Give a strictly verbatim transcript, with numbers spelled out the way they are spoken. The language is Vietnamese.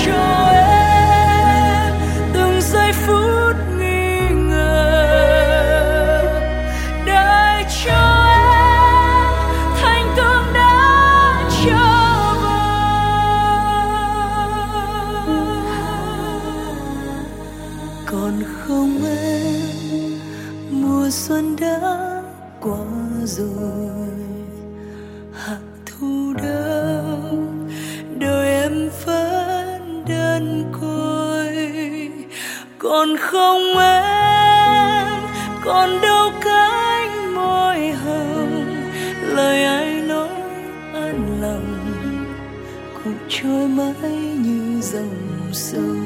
cho em từng giây phút nghi ngờ, để cho em thành tương đã trở vào. Còn không em, mùa xuân đã qua rồi, hạ thu đâu đời em vẫn đơn côi. Còn không em, còn đâu cánh môi hồng, lời ai nói an lòng cũng trôi mãi như dòng sông.